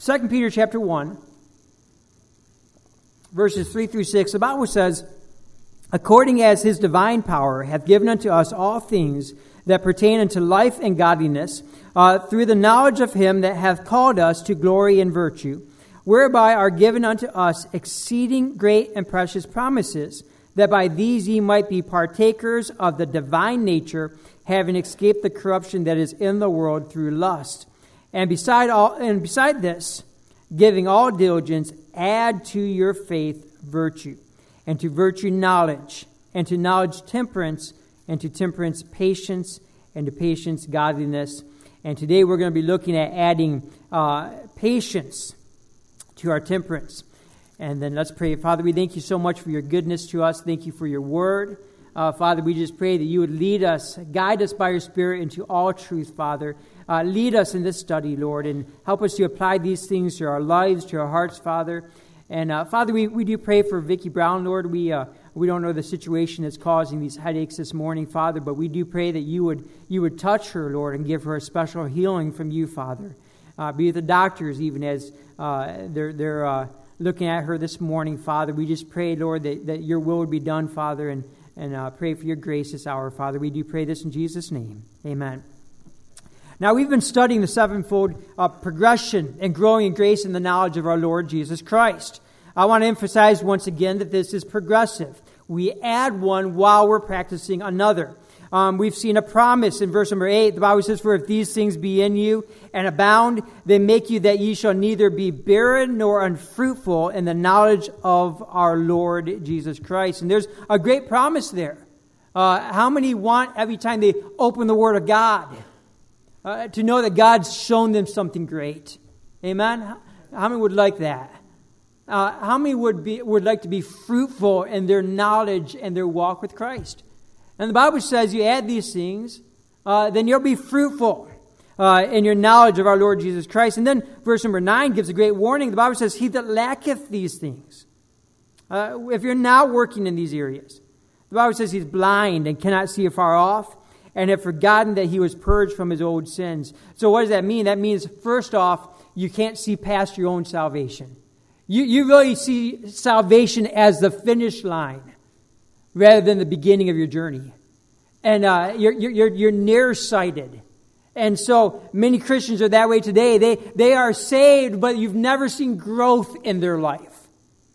2 Peter chapter 1, verses 3 through 6, the Bible says, "According as his divine power hath given unto us all things that pertain unto life and godliness, through the knowledge of him that hath called us to glory and virtue, whereby are given unto us exceeding great and precious promises, that by these ye might be partakers of the divine nature, having escaped the corruption that is in the world through lust. And beside this, giving all diligence, add to your faith virtue, and to virtue knowledge, and to knowledge temperance, and to temperance patience, and to patience godliness." And today we're going to be looking at adding patience to our temperance. And then let's pray. Father, we thank you so much for your goodness to us. Thank you for your word. Father, we just pray that you would lead us, guide us by your Spirit into all truth, Father. Lead us in this study, Lord, and help us to apply these things to our lives, to our hearts, Father. And Father, we do pray for Vicki Brown, Lord. We don't know the situation that's causing these headaches this morning, Father, but we do pray that you would touch her, Lord, and give her a special healing from you, Father. Be with the doctors even as they're looking at her this morning, Father. We just pray, Lord, that your will would be done, Father, and pray for your grace this hour, Father. We do pray this in Jesus' name. Amen. Now, we've been studying the sevenfold progression and growing in grace and the knowledge of our Lord Jesus Christ. I want to emphasize once again that this is progressive. We add one while we're practicing another. We've seen a promise in verse number 8. The Bible says, "For if these things be in you and abound, they make you that ye shall neither be barren nor unfruitful in the knowledge of our Lord Jesus Christ." And there's a great promise there. How many want every time they open the Word of God to know that God's shown them something great? Amen? How many would like that? How many would like to be fruitful in their knowledge and their walk with Christ? And the Bible says you add these things, then you'll be fruitful in your knowledge of our Lord Jesus Christ. And then verse number 9 gives a great warning. The Bible says, "He that lacketh these things." If you're not working in these areas, the Bible says he's blind and cannot see afar off, and have forgotten that he was purged from his old sins. So what does that mean? That means, first off, you can't see past your own salvation. You really see salvation as the finish line rather than the beginning of your journey. And you're nearsighted. And so many Christians are that way today. They are saved, but you've never seen growth in their life.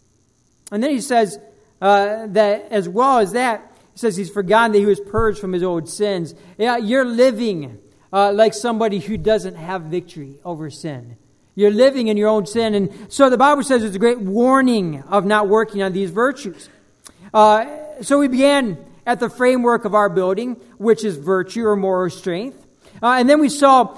And then he says that as well as that, he says he's forgotten that he was purged from his old sins. Yeah, you're living like somebody who doesn't have victory over sin. You're living in your own sin. And so the Bible says it's a great warning of not working on these virtues. So we began at the framework of our building, which is virtue or moral strength. And then we saw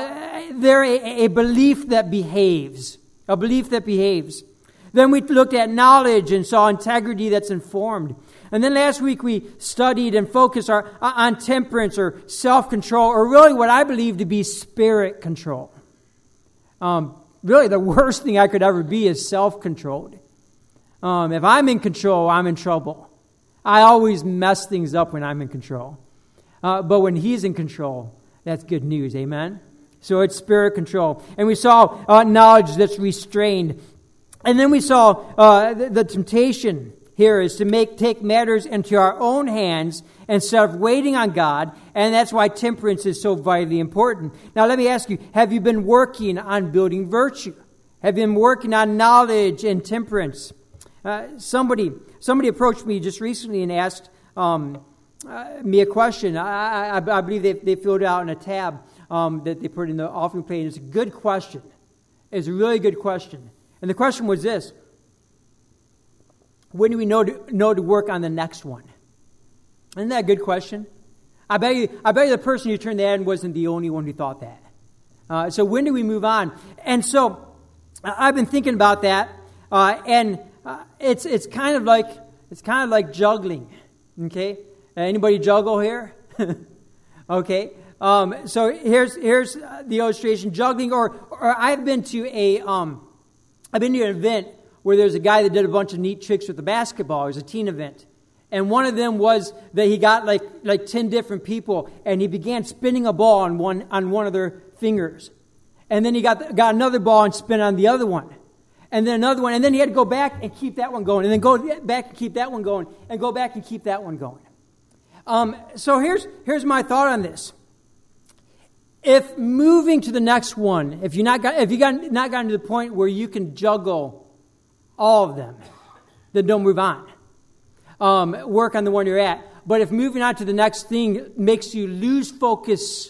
a belief that behaves. A belief that behaves. Then we looked at knowledge and saw integrity that's informed. And then last week we studied and focused on temperance or self-control, or really what I believe to be spirit control. Really the worst thing I could ever be is self-controlled. If I'm in control, I'm in trouble. I always mess things up when I'm in control. But when he's in control, that's good news, amen? So it's spirit control. And we saw knowledge that's restrained. And then we saw the temptation here is to take matters into our own hands instead of waiting on God. And that's why temperance is so vitally important. Now let me ask you, have you been working on building virtue? Have you been working on knowledge and temperance? Somebody approached me just recently and asked me a question. I believe they filled it out in a tab that they put in the offering plate. And it's a good question. It's a really good question. And the question was this: when do we know to work on the next one? Isn't that a good question? I bet you the person who turned that in wasn't the only one who thought that. So when do we move on? And so I've been thinking about that, and it's kind of like juggling. Okay, anybody juggle here? Okay. So here's the illustration: juggling, or I've been to an event where there's a guy that did a bunch of neat tricks with the basketball. It was a teen event. And one of them was that he got like 10 different people, and he began spinning a ball on one of their fingers. And then he got another ball and spin on the other one. And then another one. And then he had to go back and keep that one going. And then go back and keep that one going. And go back and keep that one going. So here's my thought on this. If moving to the next one, if you've not gotten to the point where you can juggle all of them, then don't move on. Work on the one you're at. But if moving on to the next thing makes you lose focus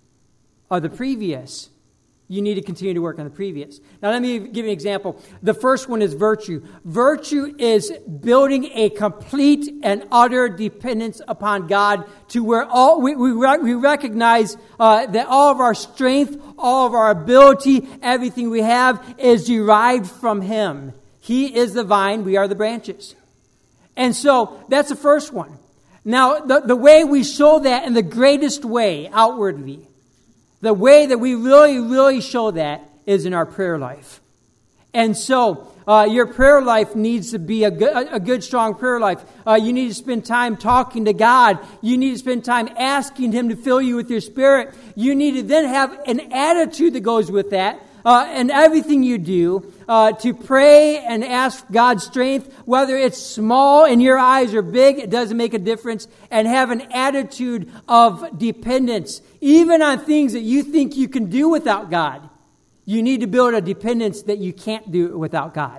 of the previous, you need to continue to work on the previous. Now, let me give you an example. The first one is virtue. Virtue is building a complete and utter dependence upon God to where we recognize that all of our strength, all of our ability, everything we have is derived from Him. He is the vine, we are the branches. And so, that's the first one. Now, the way we show that in the greatest way outwardly, the way that we really, really show that is in our prayer life. And so, your prayer life needs to be a good, strong prayer life. You need to spend time talking to God. You need to spend time asking Him to fill you with your Spirit. You need to then have an attitude that goes with that. And everything you do, to pray and ask God's strength, whether it's small in your eyes or big, it doesn't make a difference. And have an attitude of dependence, even on things that you think you can do without God. You need to build a dependence that you can't do without God.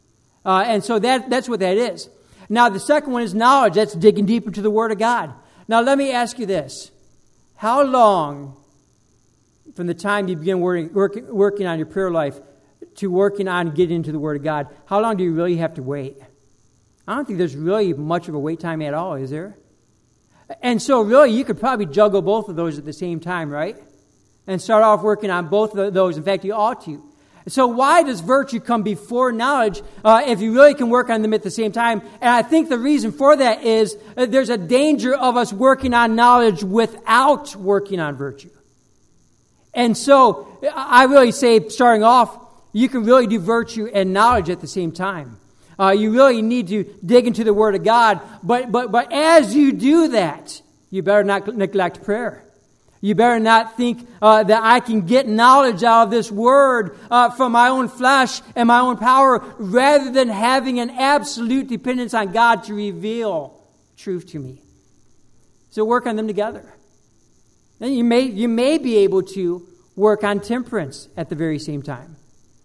And so that's what that is. Now, the second one is knowledge. That's digging deep into the Word of God. Now, let me ask you this. How long, from the time you begin working on your prayer life to working on getting into the Word of God, how long do you really have to wait? I don't think there's really much of a wait time at all, is there? And so really, you could probably juggle both of those at the same time, right? And start off working on both of those. In fact, you ought to. So why does virtue come before knowledge if you really can work on them at the same time? And I think the reason for that is there's a danger of us working on knowledge without working on virtue. And so I really say, starting off, you can really do virtue and knowledge at the same time. You really need to dig into the Word of God. But as you do that, you better not neglect prayer. You better not think that I can get knowledge out of this Word from my own flesh and my own power, rather than having an absolute dependence on God to reveal truth to me. So work on them together. Then you may be able to work on temperance at the very same time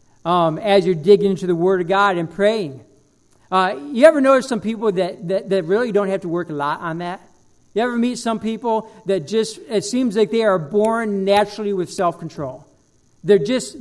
as you're digging into the Word of God and praying. You ever notice some people that really don't have to work a lot on that? You ever meet some people that just, it seems like they are born naturally with self-control. They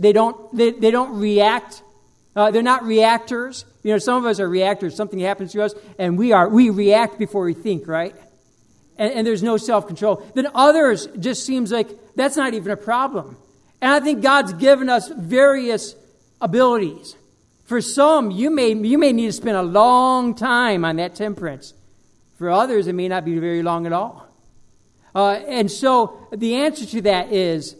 don't react. They're not reactors. You know, some of us are reactors. Something happens to us and we react before we think, right? And there's no self-control. Then others just seems like that's not even a problem. And I think God's given us various abilities. For some, you may need to spend a long time on that temperance. For others, it may not be very long at all. And so the answer to that is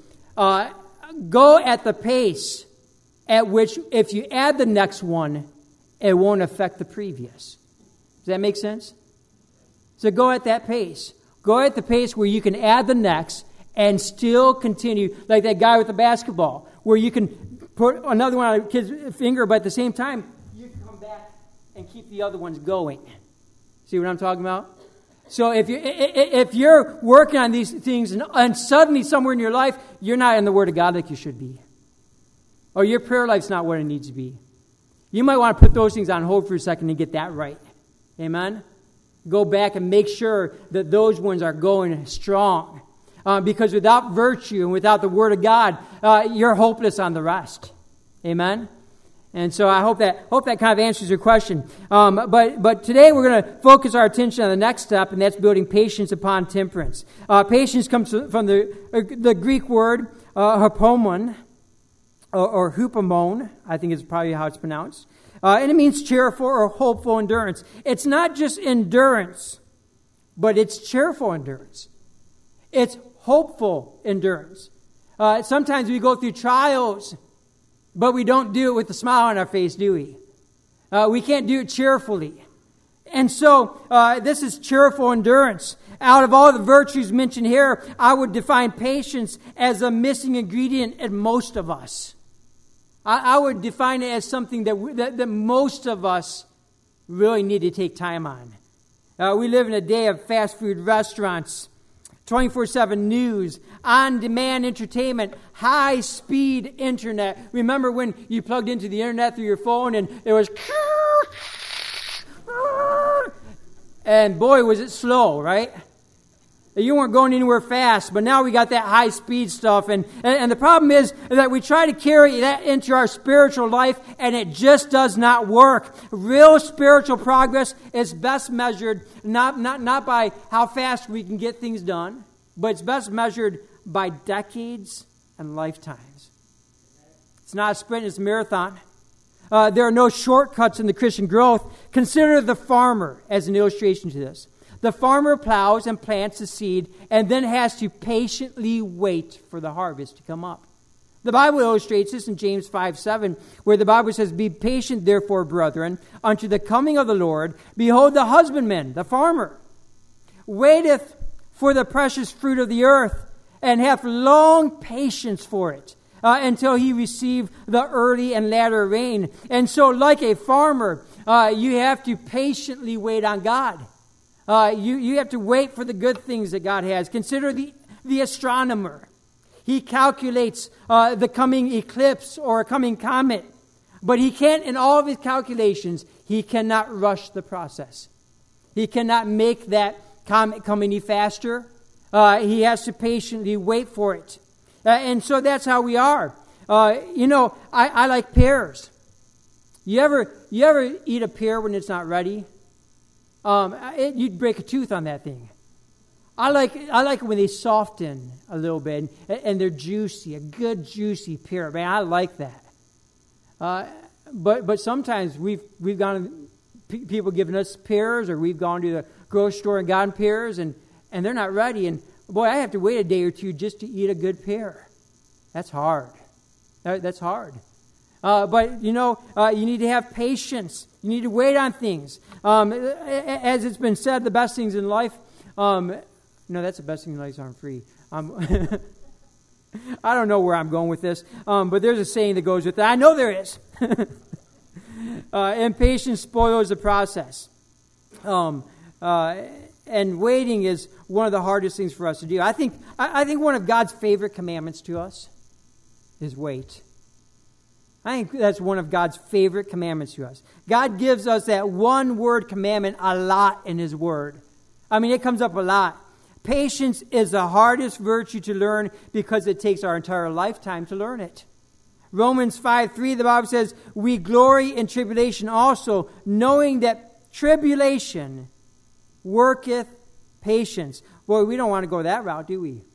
go at the pace at which, if you add the next one, it won't affect the previous. Does that make sense? So go at that pace. Go at the pace where you can add the next and still continue, like that guy with the basketball, where you can put another one on a kid's finger, but at the same time, you can come back and keep the other ones going. See what I'm talking about? So if you're working on these things and suddenly somewhere in your life, you're not in the Word of God like you should be, or your prayer life's not what it needs to be, you might want to put those things on hold for a second and get that right. Amen? Go back and make sure that those ones are going strong. Because without virtue and without the Word of God, you're hopeless on the rest. Amen? And so I hope that kind of answers your question. But today we're going to focus our attention on the next step, and that's building patience upon temperance. Patience comes from the Greek word hupomon, or hupomon, I think is probably how it's pronounced. And it means cheerful or hopeful endurance. It's not just endurance, but it's cheerful endurance. It's hopeful endurance. Sometimes we go through trials, but we don't do it with a smile on our face, do we? We can't do it cheerfully. And so this is cheerful endurance. Out of all the virtues mentioned here, I would define patience as a missing ingredient in most of us. I would define it as something that most of us really need to take time on. We live in a day of fast food restaurants, 24/7 news, on-demand entertainment, high-speed internet. Remember when you plugged into the internet through your phone and it was... And boy, was it slow, right? You weren't going anywhere fast, but now we got that high-speed stuff. And the problem is that we try to carry that into our spiritual life, and it just does not work. Real spiritual progress is best measured not by how fast we can get things done, but it's best measured by decades and lifetimes. It's not a sprint, it's a marathon. There are no shortcuts in the Christian growth. Consider the farmer as an illustration to this. The farmer plows and plants the seed and then has to patiently wait for the harvest to come up. The Bible illustrates this in James 5:7, where the Bible says, "Be patient, therefore, brethren, unto the coming of the Lord. Behold, the husbandman," the farmer, "waiteth for the precious fruit of the earth, and hath long patience for it, until he receive the early and latter rain." And so, like a farmer, you have to patiently wait on God. You have to wait for the good things that God has. Consider the astronomer. He calculates the coming eclipse or a coming comet, but he can't, in all of his calculations, he cannot rush the process. He cannot make that comet come any faster. He has to patiently wait for it. And so that's how we are. I like pears. You ever eat a pear when it's not ready? You'd break a tooth on that thing. I like it when they soften a little bit and they're juicy, a good juicy pear. Man, I like that. But sometimes we've gone, people giving us pears, or we've gone to the grocery store and gotten pears, and they're not ready. And boy, I have to wait a day or two just to eat a good pear. That's hard. That's hard. But, you need to have patience. You need to wait on things. As it's been said, the best things in life, that's the best thing in life aren't free. I don't know where I'm going with this, but there's a saying that goes with that. I know there is. Impatience spoils the process. And waiting is one of the hardest things for us to do. I think one of God's favorite commandments to us is wait. I think that's one of God's favorite commandments to us. God gives us that one-word commandment a lot in His Word. I mean, it comes up a lot. Patience is the hardest virtue to learn because it takes our entire lifetime to learn it. Romans 5:3, the Bible says, "We glory in tribulation also, knowing that tribulation worketh patience." Boy, we don't want to go that route, do we?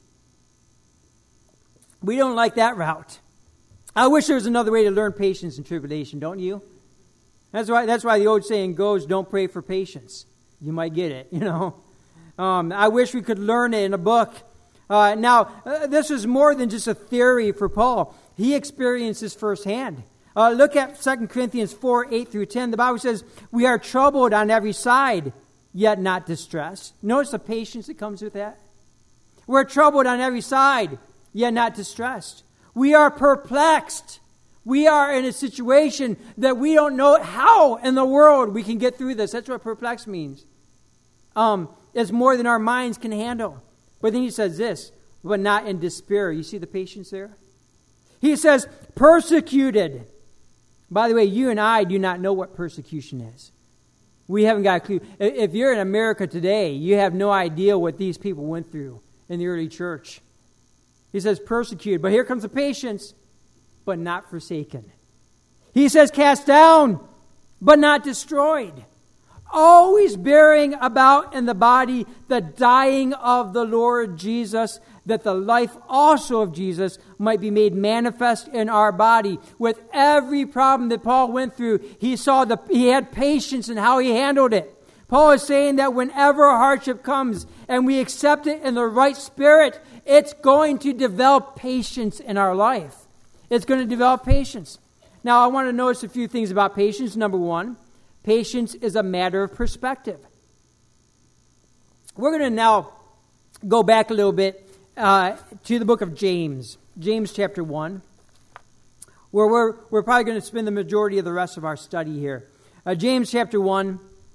We don't like that route. I wish there was another way to learn patience in tribulation, don't you? That's why the old saying goes, "Don't pray for patience." You might get it, I wish we could learn it in a book. This is more than just a theory for Paul. He experienced this firsthand. Look at 2 Corinthians 4:8-10. The Bible says, "We are troubled on every side, yet not distressed." Notice the patience that comes with that. We're troubled on every side, yet not distressed. We are perplexed. We are in a situation that we don't know how in the world we can get through this. That's what perplexed means. It's more than our minds can handle. But then he says this, "but not in despair." You see the patience there? He says, "persecuted." By the way, you and I do not know what persecution is. We haven't got a clue. If you're in America today, you have no idea what these people went through in the early church. He says persecuted. But here comes the patience, but not forsaken. He says cast down, but not destroyed. Always bearing about in the body the dying of the Lord Jesus, that the life also of Jesus might be made manifest in our body. With every problem that Paul went through, he had patience in how he handled it. Paul is saying that whenever a hardship comes and we accept it in the right spirit, it's going to develop patience in our life. It's going to develop patience. Now, I want to notice a few things about patience. Number one, patience is a matter of perspective. We're going to now go back a little bit to the book of James. James chapter 1. Where we're probably going to spend the majority of the rest of our study here. James chapter 1.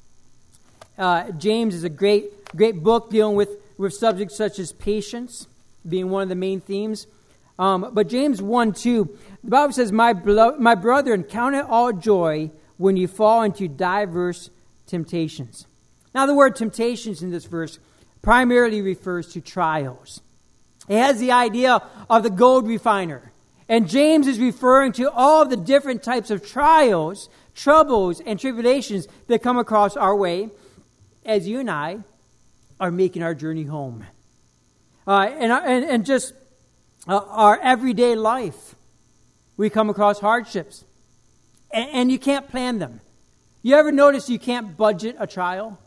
James is a great book dealing with subjects such as patience, being one of the main themes. But James 1:2, the Bible says, My brethren, count it all joy when you fall into diverse temptations. Now the word temptations in this verse primarily refers to trials. It has the idea of the gold refiner. And James is referring to all of the different types of trials, troubles, and tribulations that come across our way as you and I are making our journey home. And just our everyday life, we come across hardships. And you can't plan them. You ever notice you can't budget a trial?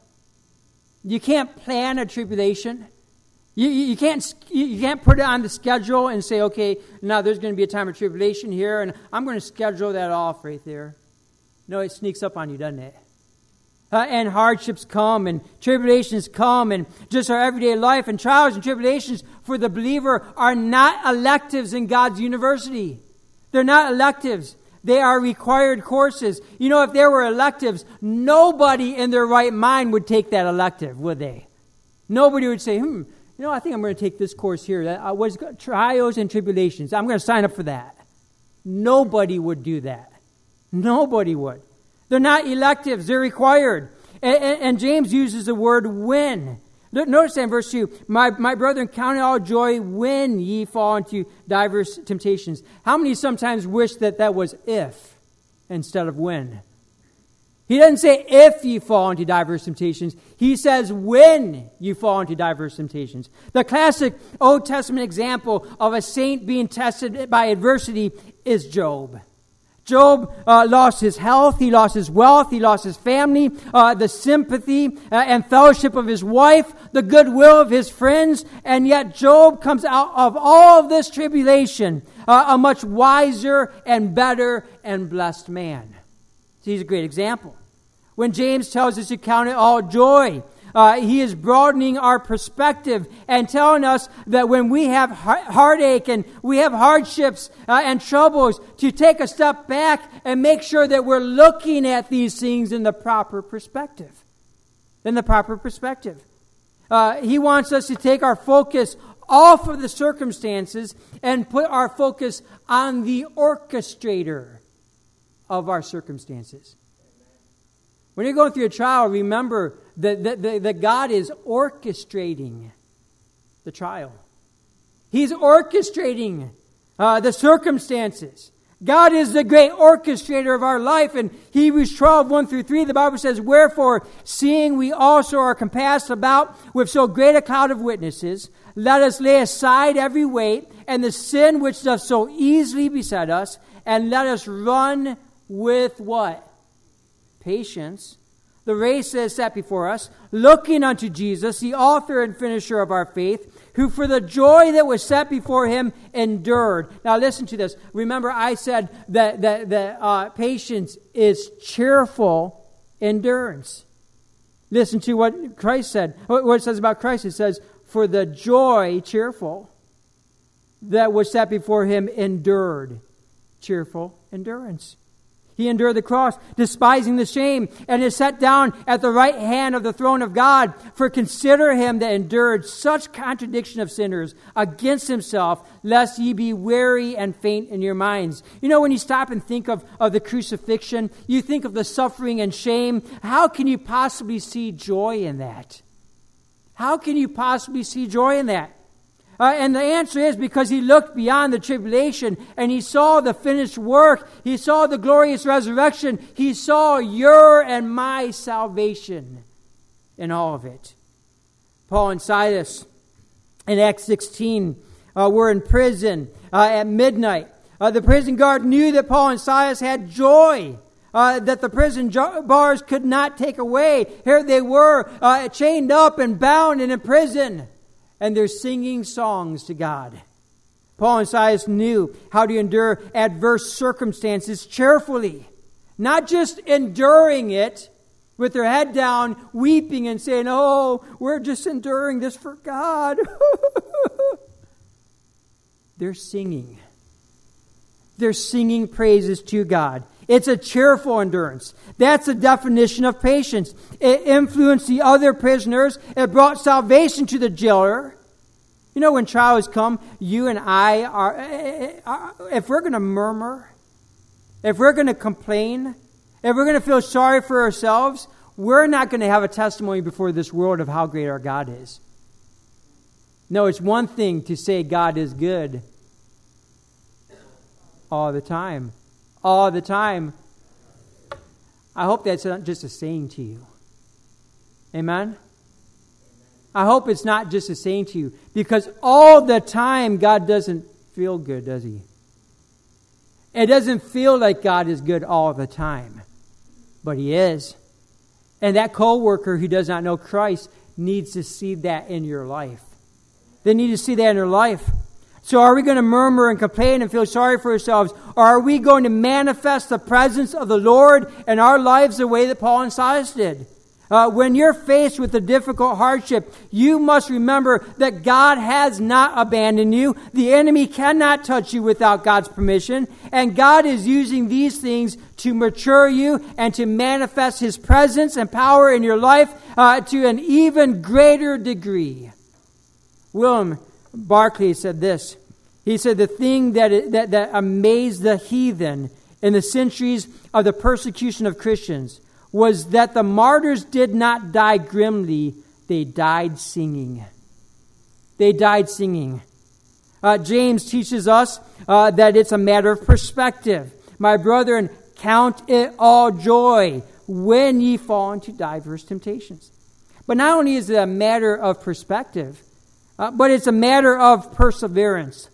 You can't plan a tribulation. You can't put it on the schedule and say, okay, now there's going to be a time of tribulation here, and I'm going to schedule that off right there. No, it sneaks up on you, doesn't it? And hardships come, and tribulations come, and just our everyday life, and trials and tribulations for the believer are not electives in God's university. They're not electives. They are required courses. You know, if there were electives, nobody in their right mind would take that elective, would they? Nobody would say, I think I'm going to take this course here. That was trials and tribulations. I'm going to sign up for that. Nobody would do that. Nobody would. They're not electives. They're required. And James uses the word when. Notice that in verse 2. My brethren, count it all joy when ye fall into diverse temptations. How many sometimes wish that was if instead of when? He doesn't say if you fall into diverse temptations. He says when you fall into diverse temptations. The classic Old Testament example of a saint being tested by adversity is Job. Job lost his health, he lost his wealth, he lost his family, the sympathy and fellowship of his wife, the goodwill of his friends, and yet Job comes out of all of this tribulation a much wiser and better and blessed man. So he's a great example. When James tells us to count it all joy, he is broadening our perspective and telling us that when we have heartache and we have hardships and troubles, to take a step back and make sure that we're looking at these things in the proper perspective. In the proper perspective. He wants us to take our focus off of the circumstances and put our focus on the orchestrator of our circumstances. When you're going through a trial, remember that God is orchestrating the trial. He's orchestrating the circumstances. God is the great orchestrator of our life. In Hebrews 12, 1 through 3, the Bible says, Wherefore, seeing we also are compassed about with so great a cloud of witnesses, let us lay aside every weight and the sin which doth so easily beset us, and let us run with what? Patience, the race that is set before us, looking unto Jesus, the author and finisher of our faith, who for the joy that was set before him endured. Now listen to this. Remember I said that patience is cheerful endurance. Listen to what Christ said. What it says about Christ. It says, for the joy cheerful that was set before him endured. Cheerful endurance. He endured the cross, despising the shame, and is set down at the right hand of the throne of God. For consider him that endured such contradiction of sinners against himself, lest ye be weary and faint in your minds. You know, when you stop and think of the crucifixion, you think of the suffering and shame. How can you possibly see joy in that? How can you possibly see joy in that? And the answer is because he looked beyond the tribulation and he saw the finished work. He saw the glorious resurrection. He saw your and my salvation in all of it. Paul and Silas in Acts 16 were in prison at midnight. The prison guard knew that Paul and Silas had joy that the prison bars could not take away. Here they were chained up and bound and in prison. And they're singing songs to God. Paul and Silas knew how to endure adverse circumstances cheerfully. Not just enduring it, with their head down, weeping and saying, oh, we're just enduring this for God. They're singing. They're singing praises to God. It's a cheerful endurance. That's the definition of patience. It influenced the other prisoners. It brought salvation to the jailer. You know, when trials come, you and I are, if we're going to murmur, if we're going to complain, if we're going to feel sorry for ourselves, we're not going to have a testimony before this world of how great our God is. No, it's one thing to say God is good all the time. All the time. I hope that's not just a saying to you. Amen? I hope it's not just a saying to you, because all the time God doesn't feel good, does he? It doesn't feel like God is good all the time, but he is. And that coworker who does not know Christ needs to see that in your life. They need to see that in their life. So are we going to murmur and complain and feel sorry for ourselves? Or are we going to manifest the presence of the Lord in our lives the way that Paul and Silas did? When you're faced with a difficult hardship, you must remember that God has not abandoned you. The enemy cannot touch you without God's permission. And God is using these things to mature you and to manifest his presence and power in your life to an even greater degree. William Barclay said this. He said, the thing that amazed the heathen in the centuries of the persecution of Christians was that the martyrs did not die grimly, they died singing. They died singing. James teaches us that it's a matter of perspective. My brethren, count it all joy when ye fall into diverse temptations. But not only is it a matter of perspective, but it's a matter of perseverance.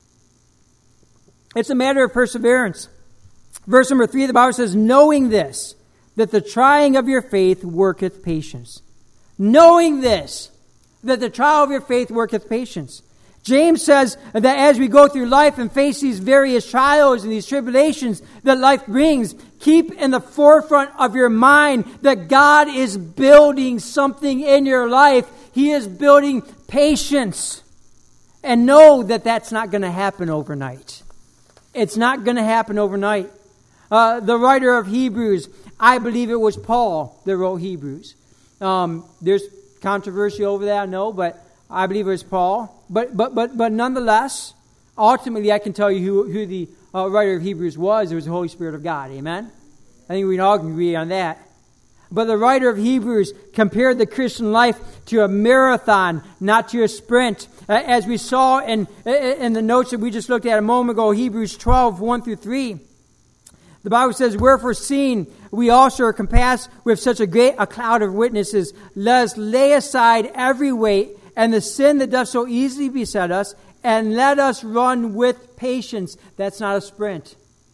It's a matter of perseverance. Verse number 3, the Bible says, knowing this, that the trying of your faith worketh patience. Knowing this, that the trial of your faith worketh patience. James says that as we go through life and face these various trials and these tribulations that life brings, keep in the forefront of your mind that God is building something in your life. He is building patience. And know that that's not going to happen overnight. It's not going to happen overnight. The writer of Hebrews, I believe it was Paul that wrote Hebrews. There's controversy over that, I know, but I believe it was Paul. But nonetheless, ultimately I can tell you who the writer of Hebrews was. It was the Holy Spirit of God. Amen? I think we can all agree on that. But the writer of Hebrews compared the Christian life to a marathon, not to a sprint. As we saw in the notes that we just looked at a moment ago, Hebrews 12, 1 through 3. The Bible says, wherefore seeing we also are compassed with such a cloud of witnesses, let us lay aside every weight and the sin that doth so easily beset us, and let us run with patience. That's not a sprint.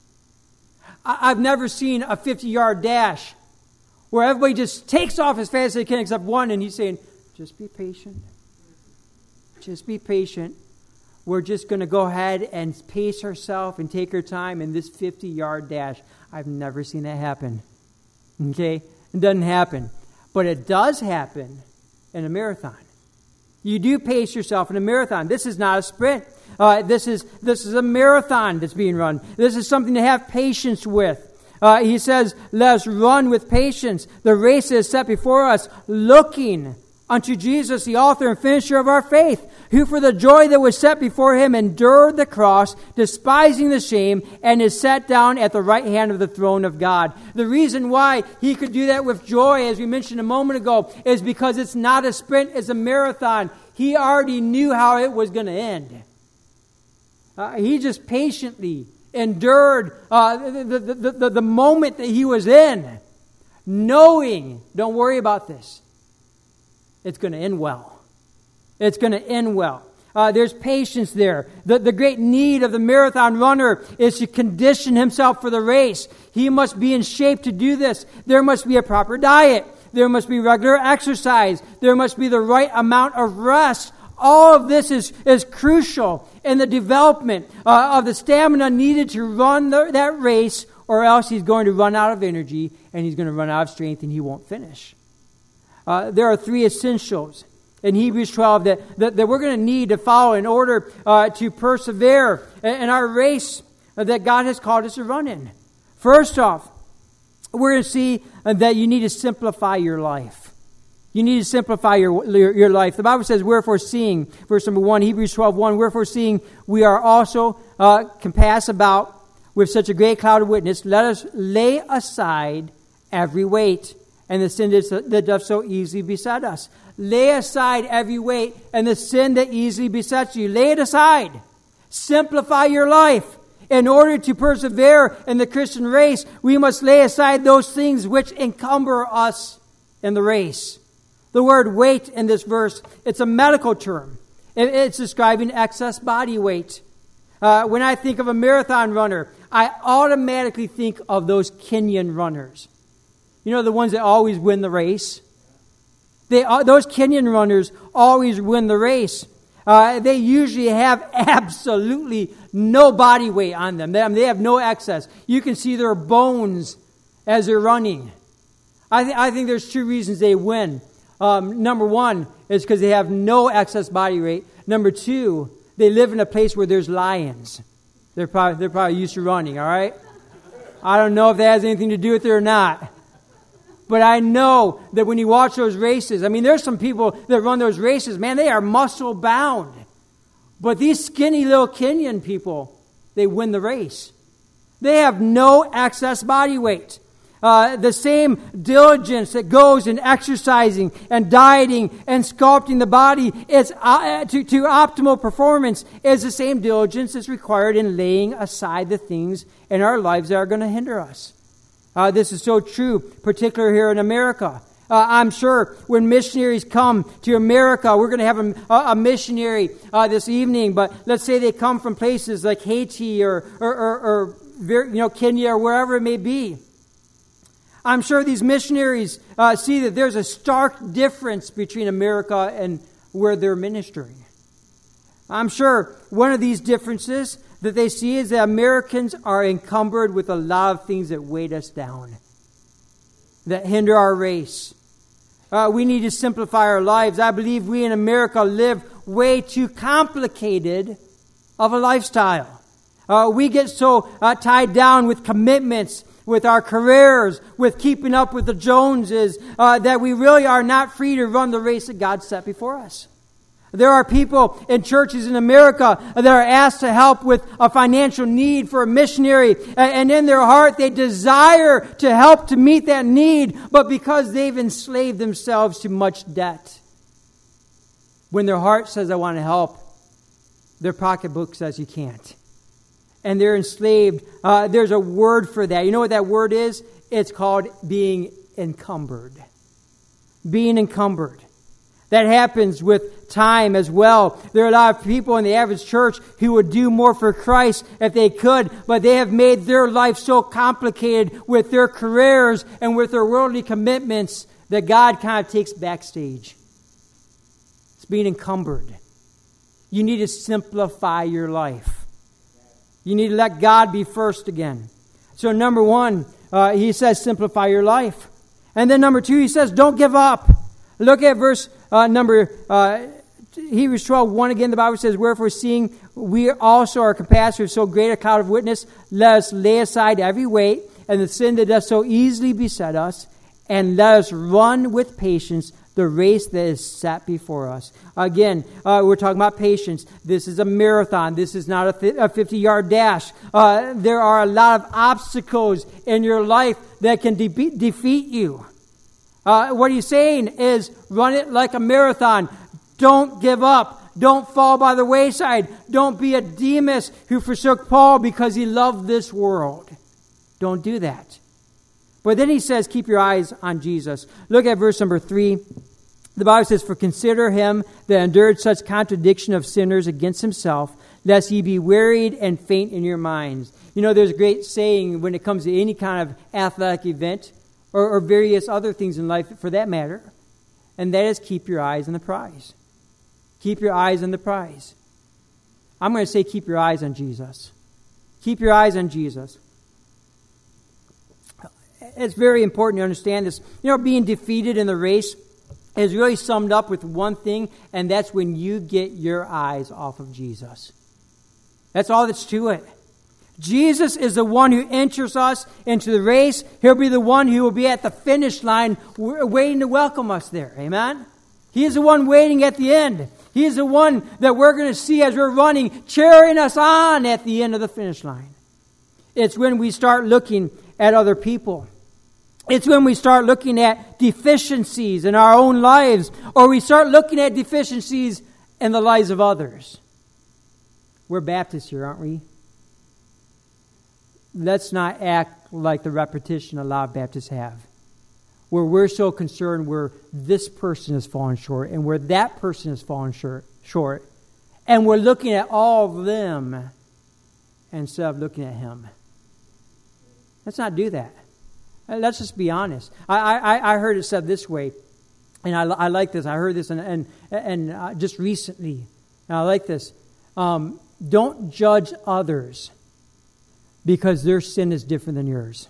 I've never seen a 50-yard dash where everybody just takes off as fast as they can except one, and he's saying, just be patient. Just be patient. We're just going to go ahead and pace ourselves and take our time in this 50-yard dash. I've never seen that happen. Okay? It doesn't happen. But it does happen in a marathon. You do pace yourself in a marathon. This is not a sprint. This is a marathon that's being run. This is something to have patience with. He says, let us run with patience the race that is set before us, looking unto Jesus, the author and finisher of our faith, who for the joy that was set before him endured the cross, despising the shame, and is set down at the right hand of the throne of God. The reason why he could do that with joy, as we mentioned a moment ago, is because it's not a sprint, it's a marathon. He already knew how it was going to end. He just patiently endured the moment that he was in, knowing, don't worry about this, it's going to end well. It's going to end well. There's patience there. The great need of the marathon runner is to condition himself for the race. He must be in shape to do this. There must be a proper diet. There must be regular exercise. There must be the right amount of rest. All of this is crucial in the development of the stamina needed to run that race or else he's going to run out of energy, and he's going to run out of strength, and he won't finish. There are 3 essentials in Hebrews 12 that we're going to need to follow in order to persevere in our race that God has called us to run in. First off, we're going to see that you need to simplify your life. You need to simplify your life. The Bible says, wherefore seeing, verse number 1, Hebrews 12:1, wherefore seeing we are also compassed about with such a great cloud of witness, let us lay aside every weight and the sin that doth so easily beset us. Lay aside every weight and the sin that easily besets you. Lay it aside. Simplify your life. In order to persevere in the Christian race, we must lay aside those things which encumber us in the race. The word weight in this verse, it's a medical term. It's describing excess body weight. When I think of a marathon runner, I automatically think of those Kenyan runners. You know, the ones that always win the race? Those Kenyan runners always win the race. They usually have absolutely no body weight on them. They have no excess. You can see their bones as they're running. I think there's 2 reasons they win. Number 1 is because they have no excess body weight. Number 2, they live in a place where there's lions. They're probably used to running, all right? I don't know if that has anything to do with it or not. But I know that when you watch those races, I mean, there's some people that run those races, man, they are muscle bound. But these skinny little Kenyan people, they win the race. They have no excess body weight. The same diligence that goes in exercising and dieting and sculpting the body is to optimal performance is the same diligence that's required in laying aside the things in our lives that are going to hinder us. This is so true, particularly here in America. I'm sure when missionaries come to America, we're going to have a missionary this evening, but let's say they come from places like Haiti or Kenya or wherever it may be. I'm sure these missionaries see that there's a stark difference between America and where they're ministering. I'm sure one of these differences that they see is that Americans are encumbered with a lot of things that weight us down, that hinder our race. We need to simplify our lives. I believe we in America live way too complicated of a lifestyle. We get so tied down with commitments, with our careers, with keeping up with the Joneses, that we really are not free to run the race that God set before us. There are people in churches in America that are asked to help with a financial need for a missionary, and in their heart they desire to help to meet that need, but because they've enslaved themselves to much debt, when their heart says, I want to help, their pocketbook says you can't. And they're enslaved. There's a word for that. You know what that word is? It's called being encumbered. Being encumbered. That happens with time as well. There are a lot of people in the average church who would do more for Christ if they could, but they have made their life so complicated with their careers and with their worldly commitments that God kind of takes backstage. It's being encumbered. You need to simplify your life. You need to let God be first again. So number 1, he says simplify your life. And then number 2, he says don't give up. Look at verse Hebrews 12:1 again. The Bible says, wherefore seeing we also are compassed with so great a cloud of witness, let us lay aside every weight and the sin that does so easily beset us, and let us run with patience the race that is set before us. Again, we're talking about patience. This is a marathon. This is not a 50-yard dash. There are a lot of obstacles in your life that can defeat you. What he's saying is run it like a marathon. Don't give up. Don't fall by the wayside. Don't be a Demas who forsook Paul because he loved this world. Don't do that. But then he says, keep your eyes on Jesus. Look at verse number 3. The Bible says, for consider him that endured such contradiction of sinners against himself, lest ye be wearied and faint in your minds. You know, there's a great saying when it comes to any kind of athletic event, or various other things in life for that matter, and that is keep your eyes on the prize. Keep your eyes on the prize. I'm going to say keep your eyes on Jesus. Keep your eyes on Jesus. it's very important to understand this. Being defeated in the race is really summed up with one thing, and that's when you get your eyes off of Jesus. That's all that's to it. Jesus is the one who enters us into the race. He'll be the one who will be at the finish line waiting to welcome us there. Amen? He is the one waiting at the end. He is the one that we're going to see as we're running, cheering us on at the end of the finish line. It's when we start looking at other people. It's when we start looking at deficiencies in our own lives, or we start looking at deficiencies in the lives of others. We're Baptists here, aren't we? Let's not act like the repetition a lot of Baptists have, where we're so concerned where this person has fallen short and where that person has fallen short, and we're looking at all of them instead of looking at Him. Let's not do that. Let's just be honest. I heard it said this way, and I like this. I heard this and just recently, and I like this. Don't judge others because their sin is different than yours.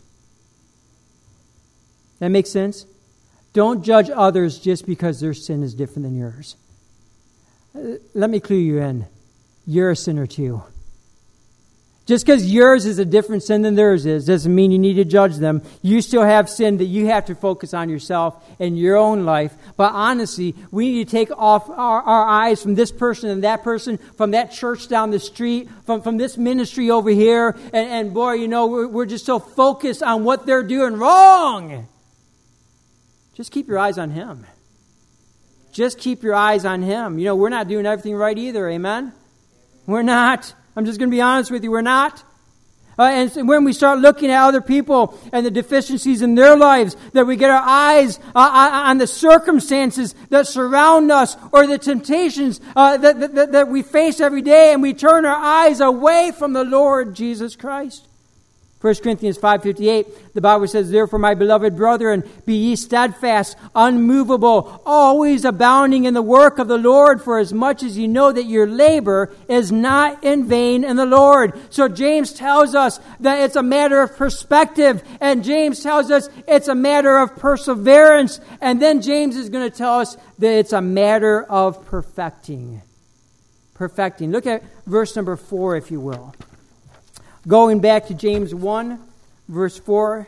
That makes sense? Don't judge others just because their sin is different than yours. Let me clue you in. You're a sinner too. Just because yours is a different sin than theirs is doesn't mean you need to judge them. You still have sin that you have to focus on yourself and your own life. But honestly, we need to take off our eyes from this person and that person, from that church down the street, from this ministry over here. And boy, we're just so focused on what they're doing wrong. Just keep your eyes on Him. Just keep your eyes on Him. We're not doing everything right either, amen? We're not. I'm just going to be honest with you, we're not. And when we start looking at other people and the deficiencies in their lives, that we get our eyes on the circumstances that surround us or the temptations that we face every day, and we turn our eyes away from the Lord Jesus Christ. 1 Corinthians 5:58, the Bible says, "Therefore, my beloved brethren, be ye steadfast, unmovable, always abounding in the work of the Lord, for as much as you know that your labor is not in vain in the Lord." So James tells us that it's a matter of perspective, and James tells us it's a matter of perseverance, and then James is going to tell us that it's a matter of perfecting. Perfecting. Look at verse number 4, if you will. Going back to James 1, verse 4.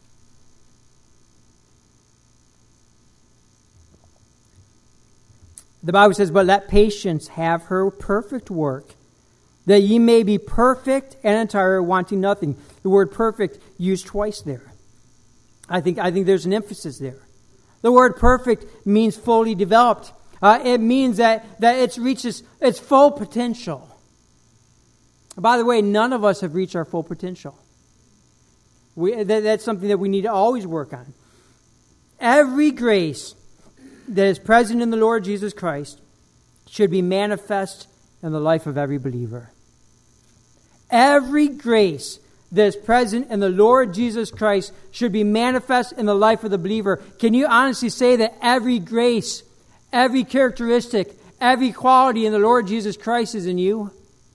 The Bible says, "But let patience have her perfect work, that ye may be perfect and entire, wanting nothing." The word perfect used twice there. I think there's an emphasis there. The word perfect means fully developed. It means that it reaches its full potential. By the way, none of us have reached our full potential. That's something that we need to always work on. Every grace that is present in the Lord Jesus Christ should be manifest in the life of every believer. Every grace that is present in the Lord Jesus Christ should be manifest in the life of the believer. Can you honestly say that every grace, every characteristic, every quality in the Lord Jesus Christ is in you?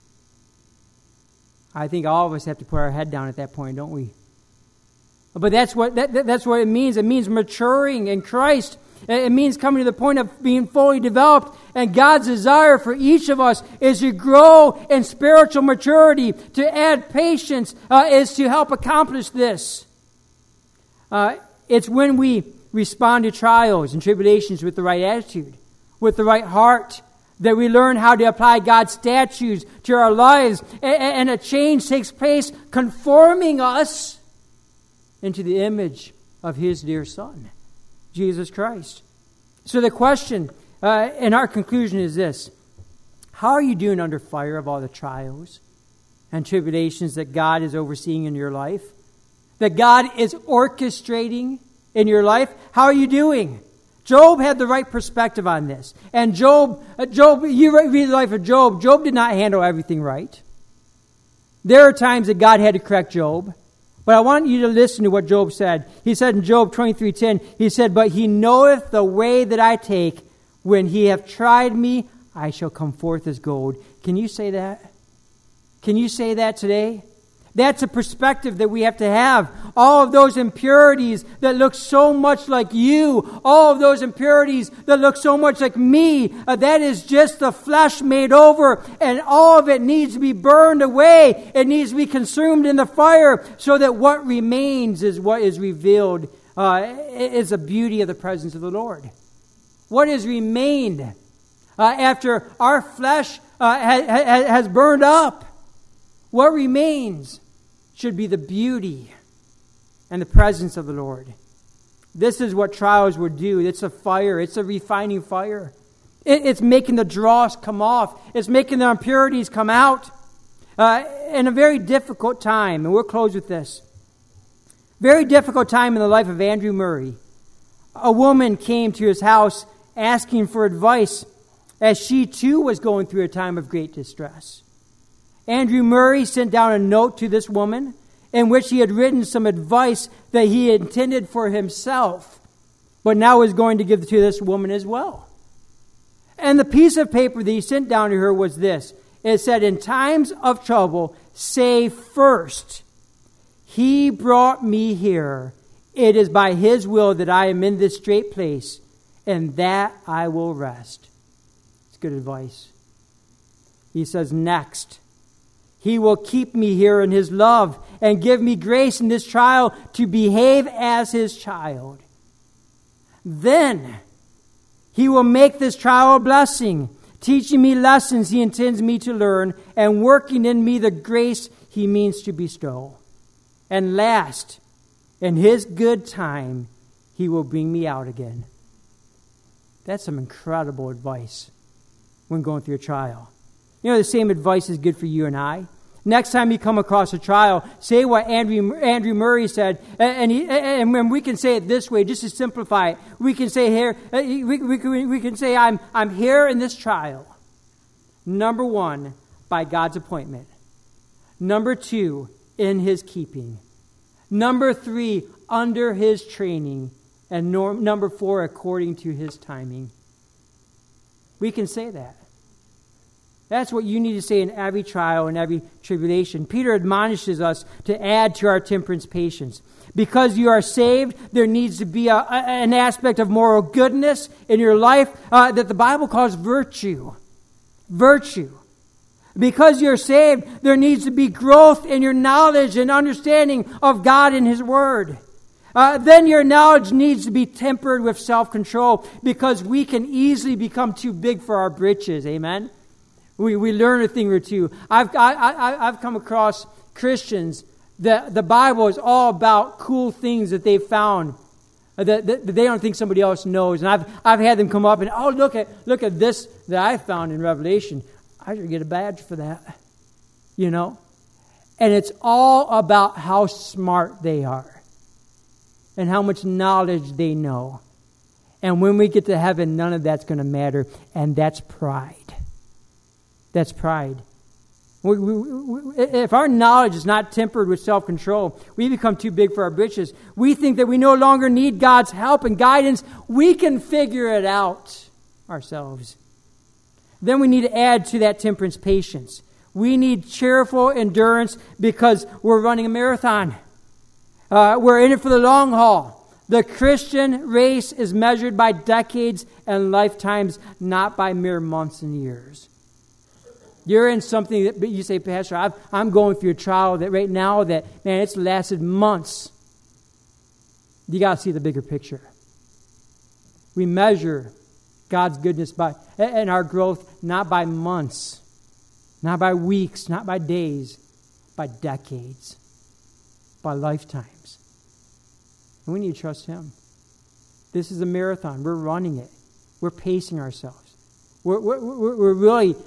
I think all of us have to put our head down at that point, don't we? But that's what it means. It means maturing in Christ. It means coming to the point of being fully developed. And God's desire for each of us is to grow in spiritual maturity, to add patience, is to help accomplish this. It's when we respond to trials and tribulations with the right attitude, with the right heart, that we learn how to apply God's statutes to our lives, and a change takes place, conforming us into the image of His dear Son, Jesus Christ. So the question and our conclusion is this: how are you doing under fire of all the trials and tribulations that God is overseeing in your life, that God is orchestrating in your life? How are you doing? Job had the right perspective on this. And Job, you read the life of Job. Job did not handle everything right. There are times that God had to correct Job. But I want you to listen to what Job said. He said in Job 23:10, he said, "But he knoweth the way that I take. When he hath tried me, I shall come forth as gold." Can you say that? Can you say that today? That's a perspective that we have to have. All of those impurities that look so much like you, all of those impurities that look so much like me, that is just the flesh made over, and all of it needs to be burned away. It needs to be consumed in the fire so that what remains is what is revealed, is the beauty of the presence of the Lord. What has remained after our flesh has burned up? What remains should be the beauty and the presence of the Lord. This is what trials would do. It's a fire. It's a refining fire. It's making the dross come off. It's making the impurities come out. In a very difficult time, and we'll close with this. Very difficult time in the life of Andrew Murray. A woman came to his house asking for advice as she too was going through a time of great distress. Andrew Murray sent down a note to this woman in which he had written some advice that he intended for himself, but now was going to give to this woman as well. And the piece of paper that he sent down to her was this. It said, "In times of trouble, say first, He brought me here. It is by His will that I am in this strait place, and that I will rest." It's good advice. He says, next, He will keep me here in His love and give me grace in this trial to behave as His child. Then He will make this trial a blessing, teaching me lessons He intends me to learn and working in me the grace He means to bestow. And last, in His good time, He will bring me out again. That's some incredible advice when going through a trial. You know, the same advice is good for you and I. Next time you come across a trial, say what Andrew Murray said, and we can say it this way, just to simplify it. We can say here, we can say, I'm here in this trial. Number one, by God's appointment. Number two, in His keeping. Number three, under His training. And number four, according to His timing. We can say that. That's what you need to say in every trial and every tribulation. Peter admonishes us to add to our temperance patience. Because you are saved, there needs to be an aspect of moral goodness in your life that the Bible calls virtue. Virtue. Because you're saved, there needs to be growth in your knowledge and understanding of God and His Word. Then your knowledge needs to be tempered with self-control, because we can easily become too big for our britches. Amen? We learn a thing or two. I've come across Christians that the Bible is all about cool things that they've found that they don't think somebody else knows. And I've had them come up and, look at this that I found in Revelation. I should get a badge for that. You know? And it's all about how smart they are and how much knowledge they know. And when we get to heaven, none of that's going to matter. And that's pride. That's pride. If our knowledge is not tempered with self-control, we become too big for our britches. We think that we no longer need God's help and guidance. We can figure it out ourselves. Then we need to add to that temperance patience. We need cheerful endurance because we're running a marathon. We're in it for the long haul. The Christian race is measured by decades and lifetimes, not by mere months and years. You're in something that you say, Pastor, I'm going through a trial that right now that, man, it's lasted months. You got to see the bigger picture. We measure God's goodness and our growth not by months, not by weeks, not by days, by decades, by lifetimes. And we need to trust Him. This is a marathon. We're running it. We're pacing ourselves. We're really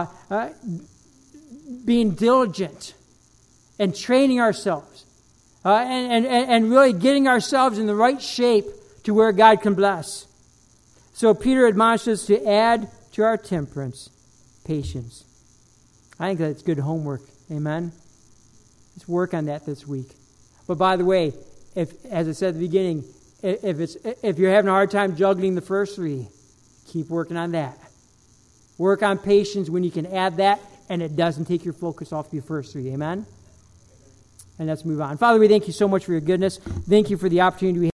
being diligent and training ourselves and really getting ourselves in the right shape to where God can bless. So Peter admonishes us to add to our temperance patience. I think that's good homework. Amen? Let's work on that this week. But by the way, as I said at the beginning, if you're having a hard time juggling the first three, keep working on that. Work on patience when you can add that, and it doesn't take your focus off your first three. Amen? and let's move on. Father, we thank you so much for your goodness. Thank you for the opportunity we have